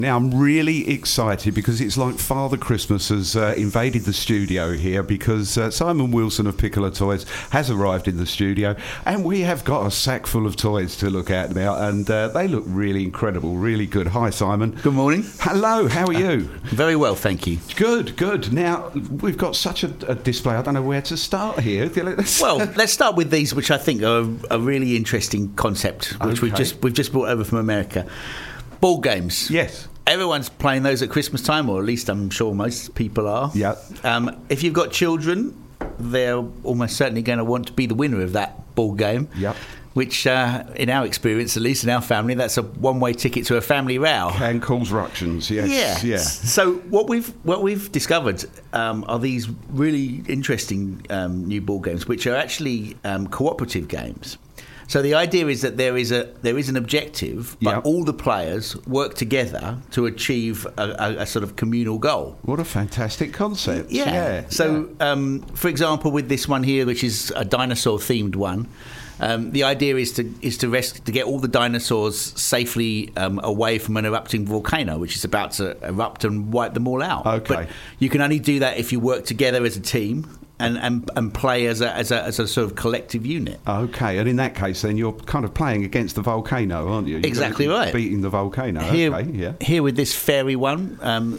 Now, I'm really excited because it's like Father Christmas has invaded the studio here because Simon Wilson of Piccolo Toys has arrived in the studio and we have got a sack full of toys to look at now, and they look really incredible, really good. Hi, Simon. Good morning. Hello, how are you? Very well, thank you. Good. Now, we've got such a display, I don't know where to start here. Well, let's start with these, which I think are a really interesting concept, which we've just brought over from America. Ball games. Yes. Everyone's playing those at Christmas time, or at least I'm sure most people are. Yeah. If you've got children, they're almost certainly going to want to be the winner of that ball game. Yep. Which, in our experience, at least in our family, that's a one-way ticket to a family row. Can cause ructions, yes. Yeah. So what we've discovered are these really interesting new ball games, which are actually cooperative games. So the idea is that there is an objective, but all the players work together to achieve a sort of communal goal. What a fantastic concept! Yeah. So, for example, with this one here, which is a dinosaur-themed one, the idea is to get all the dinosaurs safely away from an erupting volcano, which is about to erupt and wipe them all out. Okay. But you can only do that if you work together as a team. And play as a sort of collective unit. Okay, and in that case, then you're kind of playing against the volcano, aren't you? Exactly right. Beating the volcano. Here with this fairy one,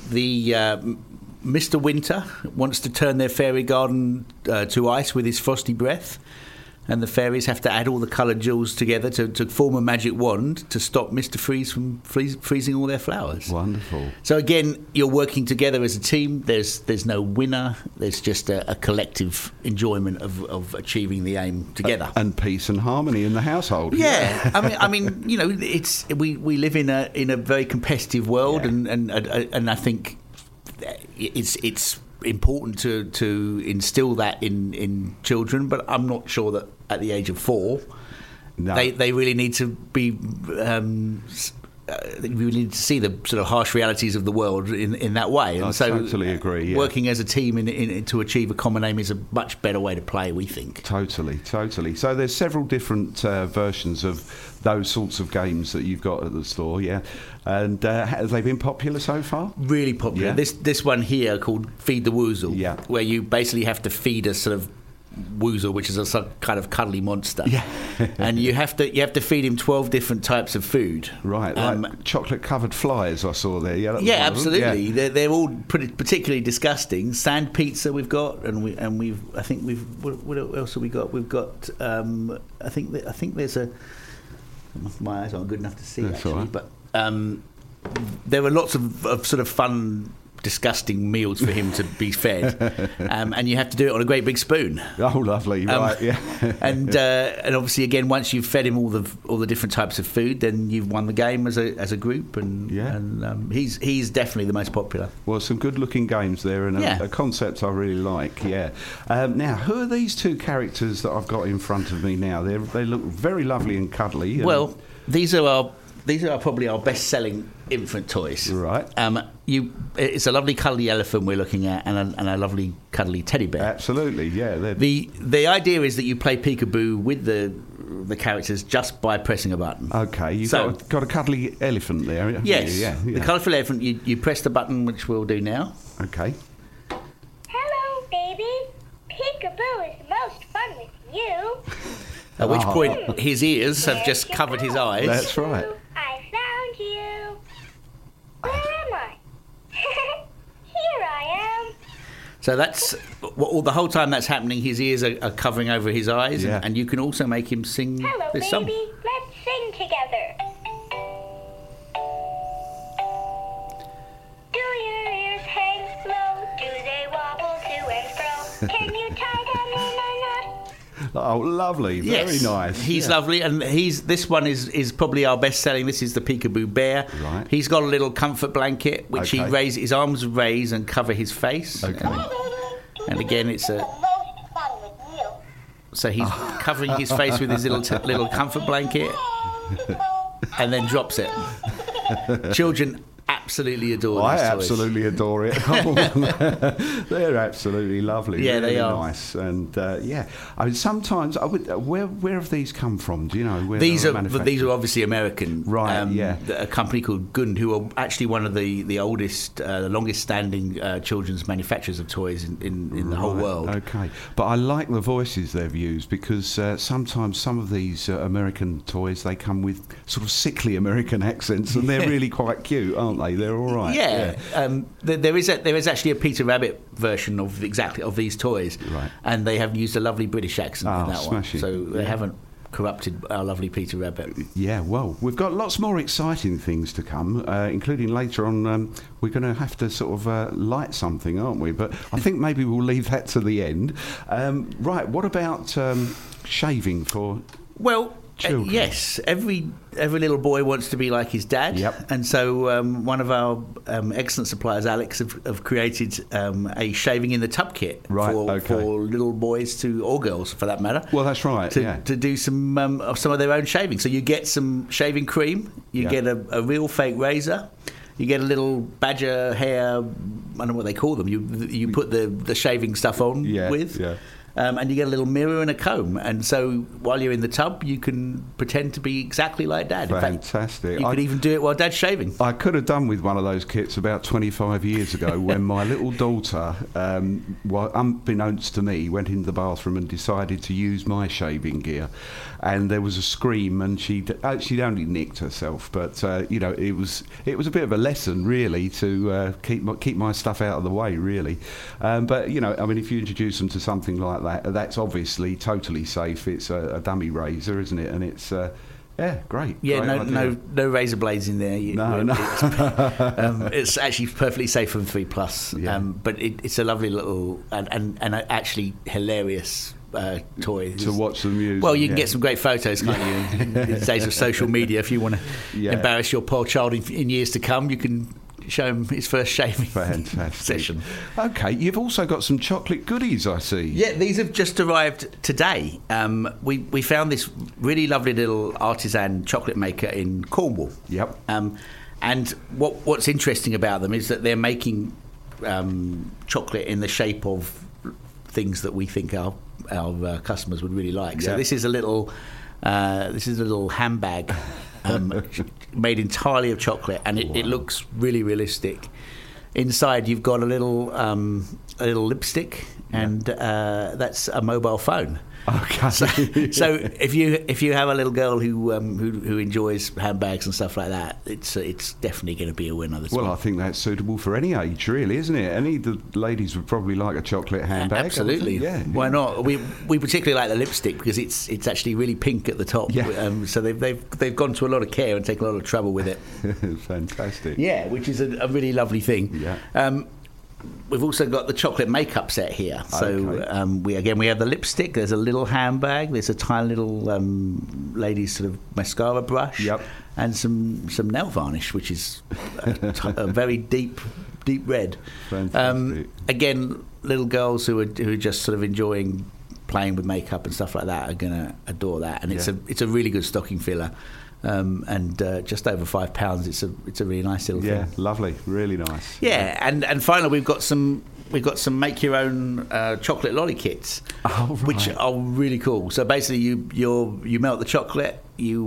Mr. Winter wants to turn their fairy garden to ice with his frosty breath. And the fairies have to add all the coloured jewels together to form a magic wand to stop Mr. Freeze from freezing all their flowers. Wonderful. So again, you're working together as a team. There's no winner. There's just a collective enjoyment of achieving the aim together. And peace and harmony in the household. Yeah. I mean, you know, we live in a very competitive world, and I think it's important to instill that in children, but I'm not sure that at the age of 4 they really need to be we need to see the sort of harsh realities of the world in that way. And I totally agree. Yeah. Working as a team to achieve a common aim is a much better way to play, we think. Totally. So there's several different versions of those sorts of games that you've got at the store, yeah. And have they been popular so far? Really popular. Yeah. This one here called Feed the Woozle, where you basically have to feed a sort of woozle, which is a sort of kind of cuddly monster, and you have to feed him 12 different types of food. Right, like chocolate covered flies I saw there. Yeah, absolutely. Yeah. They're all particularly disgusting. Sand pizza we've got, and what else have we got? We've got I think there's a. My eyes aren't good enough to see. That's actually, right. But there are lots of sort of fun, disgusting meals for him to be fed, and you have to do it on a great big spoon. Oh, lovely! Right, yeah. and obviously, again, once you've fed him all the different types of food, then you've won the game as a group, and he's definitely the most popular. Well, some good-looking games there, and a concept I really like. Yeah. Now, who are these two characters that I've got in front of me now? They look very lovely and cuddly. Well, these are probably our best-selling infant toys. Right. It's a lovely cuddly elephant we're looking at, and a lovely cuddly teddy bear. Absolutely, yeah. The idea is that you play peekaboo with the characters just by pressing a button. Okay, you've got a cuddly elephant there. Yes. Yeah. The colourful elephant. You press the button, which we'll do now. Okay. Hello, baby. Peekaboo is most fun with you. At which point his ears have just covered his eyes. That's right. I found you. Where am I? Here I am. So that's the whole time that's happening. His ears are covering over his eyes, and you can also make him sing Hello, this baby. song. Let's sing together. Do your ears hang low? Do they wobble to and fro? Can you tie them in a knot? Oh, lovely! Very nice. He's lovely, and this one is probably our best selling. This is the Peekaboo Bear. Right. He's got a little comfort blanket which he raises, his arms raise and cover his face. Okay. And again, so he's covering his face with his little comfort blanket, and then drops it. Children absolutely adore I these toys. absolutely adore it. They're absolutely lovely. Yeah, really they are. nice. And I mean, sometimes I would. Where have these come from? Do you know? Where These they are were these are obviously American, Right, yeah. A company called Gund, who are actually one of the oldest, the longest standing children's manufacturers of toys in the whole Right, world. Okay, but I like the voices they've used because sometimes some of these American toys they come with sort of sickly American accents and they're really quite cute, aren't they? They're all right. Yeah, there is actually a Peter Rabbit version of these toys, Right. and they have used a lovely British accent in that smashing. one, so they haven't corrupted our lovely Peter Rabbit. Yeah, well, we've got lots more exciting things to come, including later on. We're going to have to sort of light something, aren't we? But I think maybe we'll leave that to the end. Right, what about shaving for Well, children? yes, every little boy wants to be like his dad. Yep. And so one of our excellent suppliers, Alex, have created a shaving in the tub kit Right, okay. for little boys or girls, for that matter. Well, that's right, yeah. To do some of their own shaving. So you get some shaving cream, you Yeah. get a real fake razor. You get a little badger hair, I don't know what they call them. You put the shaving stuff on with. Yeah. And you get a little mirror and a comb, and so while you're in the tub, you can pretend to be exactly like Dad. In fact, Fantastic. you could even do it while Dad's shaving. I could have done with one of those kits about 25 years ago when my little daughter, unbeknownst to me, went into the bathroom and decided to use my shaving gear. And there was a scream, and she'd only nicked herself, but it was a bit of a lesson really to keep my stuff out of the way really. But I mean, if you introduce them to something like that, that's obviously totally safe. It's a dummy razor, isn't it? And it's great. Yeah, Great idea. no razor blades in there. No. It's actually perfectly safe from 3+. Yeah. But it's a lovely little and actually hilarious toy To watch them use. Well, you can get some great photos, can't you? In the days of social media, if you want to embarrass your poor child in years to come, you can show him his first shaving session. Okay, you've also got some chocolate goodies, I see. Yeah, these have just arrived today. We found this really lovely little artisan chocolate maker in Cornwall. Yep. And what's interesting about them is that they're making chocolate in the shape of things that we think our customers would really like. So this is a little handbag made entirely of chocolate, and it looks really realistic. Inside, you've got a little lipstick, and that's a mobile phone. Okay. So if you have a little girl who enjoys handbags and stuff like that, it's definitely going to be a winner. Well, I think that's suitable for any age, really, isn't it? Any of the ladies would probably like a chocolate handbag. Absolutely. Yeah. Why not? We particularly like the lipstick because it's actually really pink at the top. Yeah. So they've gone to a lot of care and taken a lot of trouble with it. Fantastic. Yeah, which is a really lovely thing. Yeah. We've also got the chocolate makeup set here. So Okay. we have the lipstick. There's a little handbag. There's a tiny little lady's sort of mascara brush. Yep. And some nail varnish, which is a very deep red. Fantastic. Again, little girls who are just sort of enjoying playing with makeup and stuff like that are going to adore that. And it's a really good stocking filler. And just over £5. It's a really nice little thing. Yeah, lovely, really nice. Yeah, and finally we've got some make your own chocolate lolly kits, which are really cool. So basically, you melt the chocolate, you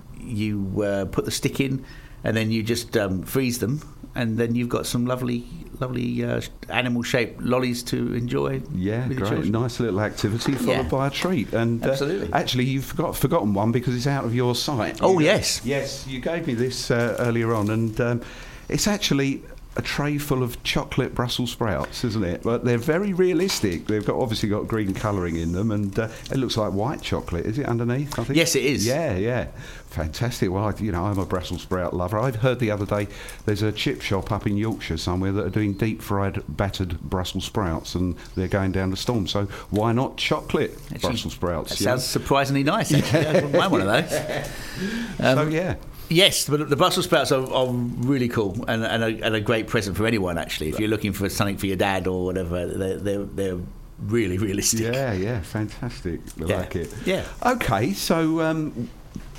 put the stick in, and then you just freeze them, and then you've got some lovely animal-shaped lollies to enjoy. Yeah, with your great. children. Nice little activity followed by a treat. And Absolutely. Actually, you've forgotten one because it's out of your site. Oh, yes. Yes, you gave me this earlier on, and it's actually a tray full of chocolate Brussels sprouts, isn't it? But they're very realistic. They've obviously got green colouring in them, and it looks like white chocolate. Is it underneath? I think. Yes, it is. Yeah, fantastic. Well, I'm a Brussels sprout lover. I've heard the other day there's a chip shop up in Yorkshire somewhere that are doing deep fried battered Brussels sprouts, and they're going down the storm. So why not chocolate Brussels sprouts? That sounds surprisingly nice. Actually, I wouldn't mind one of those. So yeah. Yes, but the Brussels sprouts are really cool and a great present for anyone, actually. If you're looking for something for your dad or whatever, they're really realistic. Yeah, fantastic. I like it. Yeah. Okay, so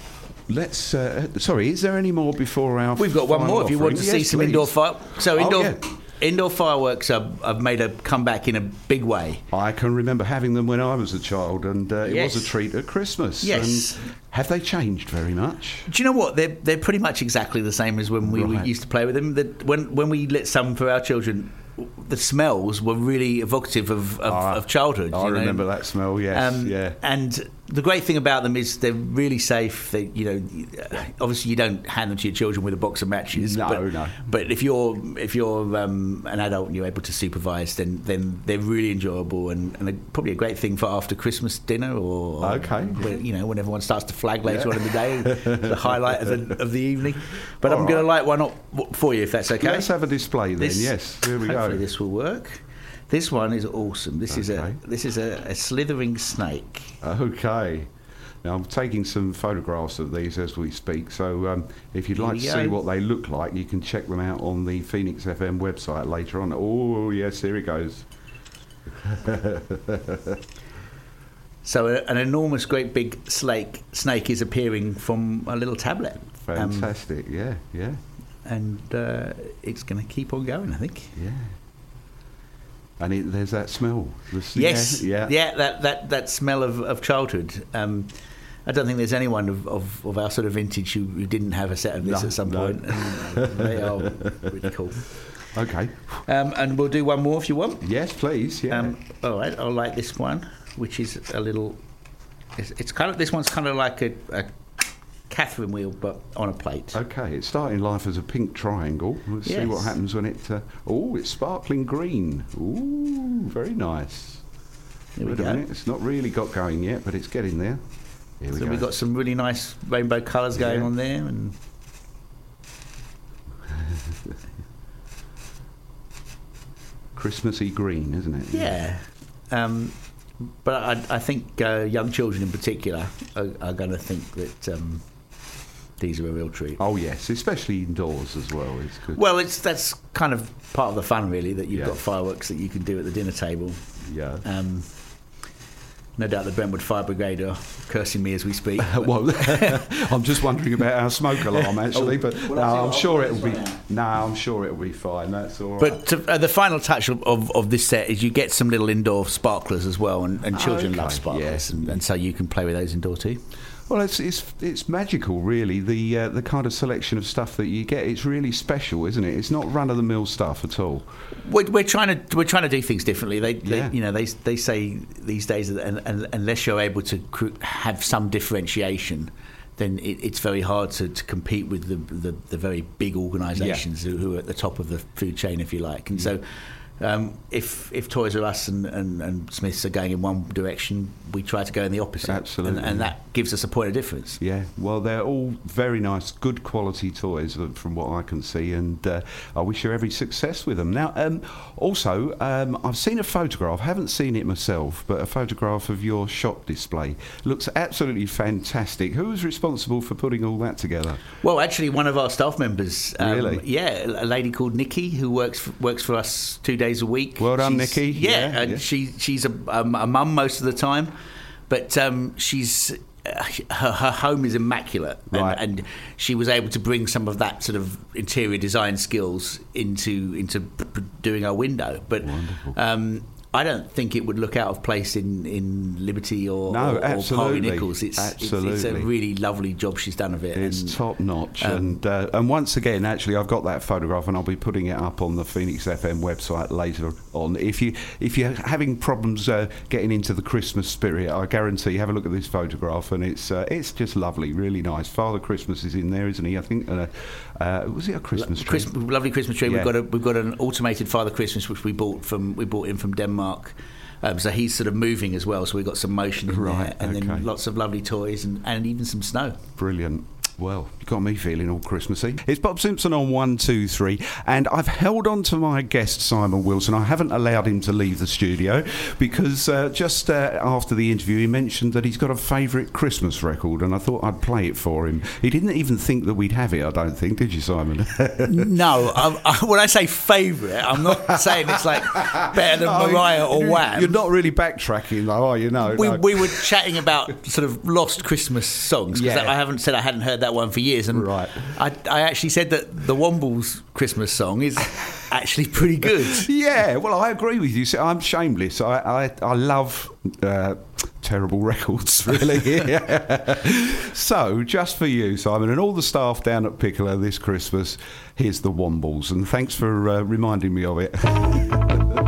let's. Sorry, is there any more before our? We've got one final more. If you want to offering? see Yes, some please. indoor fire, Yeah. Indoor fireworks have made a comeback in a big way. I can remember having them when I was a child, and it Yes. was a treat at Christmas. Yes. And have they changed very much? Do you know what? They're pretty much exactly the same as when we Right. used to play with them. When we lit some for our children, the smells were really evocative of childhood. I you know? remember that smell. Yes. Yeah. And the great thing about them is they're really safe. They, obviously you don't hand them to your children with a box of matches. No. But if you're an adult and you're able to supervise, then they're really enjoyable and probably a great thing for after Christmas dinner or Okay. when everyone starts to flag later on in the day, the highlight of the evening. But All I'm going to right. light one up for you if that's okay. Let's have a display then. Yes. Here we Hopefully go. this will work. This one is awesome. This is Okay. a slithering snake. Okay. Now I'm taking some photographs of these as we speak. So if you'd Here like we to see go. what they look like, you can check them out on the Phoenix FM website later on. Oh yes, here it goes. So an enormous, great big snake is appearing from a little tablet. Fantastic. Yeah. And it's going to keep on going, I think. Yeah. And there's that smell. Yes. Yeah. That smell of childhood. I don't think there's anyone of our sort of vintage who didn't have a set of this No, at some no. point. And they are really cool. Okay. And we'll do one more if you want. Yes, please. Yeah. All right, I'll light this one, which is a little. It's kind of, this one's kind of like a Catherine wheel, but on a plate. Okay, it's starting life as a pink triangle. Let's see Yes. what happens when it. It's sparkling green. Ooh, very nice. Here we Wait a go. minute, it's not really got going yet, but it's getting there. Here we So go. we've got some really nice rainbow colours going Yeah. on there, and Christmassy green, isn't it? yeah. But I think young children in particular are going to think that these are a real treat. Oh yes, especially indoors as well. It's good. Well, that's kind of part of the fun, really, that you've Yeah. got fireworks that you can do at the dinner table. Yeah. No doubt the Brentwood Fire Brigade are cursing me as we speak. Well, I'm just wondering about our smoke alarm actually, but I'm sure it'll be. No, I'm sure it'll be fine. That's all right. But the final touch of this set is you get some little indoor sparklers as well, and children Okay, love sparklers, yes. and so you can play with those indoor too. Well, it's magical, really. The kind of selection of stuff that you get, it's really special, isn't it? It's not run of the mill stuff at all. We're trying to do things differently. Yeah. They say these days that unless you're able to have some differentiation, then it's very hard to compete with the very big organisations who are at the top of the food chain, if you like. And so, if Toys R Us and Smiths are going in one direction, we try to go in the opposite. Absolutely. and that gives us a point of difference. Yeah, well, they're all very nice, good quality toys from what I can see, and I wish you every success with them. Now, also, I've seen a photograph, haven't seen it myself, but a photograph of your shop display. Looks absolutely fantastic. Who was responsible for putting all that together? Well, actually, one of our staff members, Really? yeah, a lady called Nikki, who works for us 2 days a week. Well done, She's- Nikki. Yeah, Yeah, and yeah. she's a mum most of the time, but she's her home is immaculate, Right. and she was able to bring some of that sort of interior design skills into doing our window. But Wonderful. I don't think it would look out of place in Liberty or Harvey absolutely. Nichols. It's a Absolutely. really lovely job she's done of it. It's and, top notch, and once again, actually, I've got that photograph, and I'll be putting it up on the Phoenix FM website later on. If you're having problems getting into the Christmas spirit, I guarantee have a look at this photograph, and it's just lovely, really nice. Father Christmas is in there, isn't he? I think was it a Christmas tree? Lovely Christmas tree. Yeah. We've got an automated Father Christmas which we bought in from Denmark. So he's sort of moving as well. So we've got some motion in Right, there, and okay. then lots of lovely toys and even some snow. Brilliant. Well, you got me feeling all Christmassy. It's Bob Simpson on 1, 2, 3, and I've held on to my guest Simon Wilson. I haven't allowed him to leave the studio because just after the interview he mentioned that he's got a favourite Christmas record, and I thought I'd play it for him. He didn't even think that we'd have it, I don't think, did you, Simon? No, when I say favourite, I'm not saying it's like better than Mariah or Wham. You're not really backtracking though, are you? No. We were chatting about sort of lost Christmas songs, because I haven't said I hadn't heard that one for years, and right. I actually said that the Wombles Christmas song is actually pretty good. Yeah, well, I agree with you. See, I'm shameless. I love terrible records, really. So, just for you, Simon, and all the staff down at Piccolo this Christmas, here's the Wombles, and thanks for reminding me of it.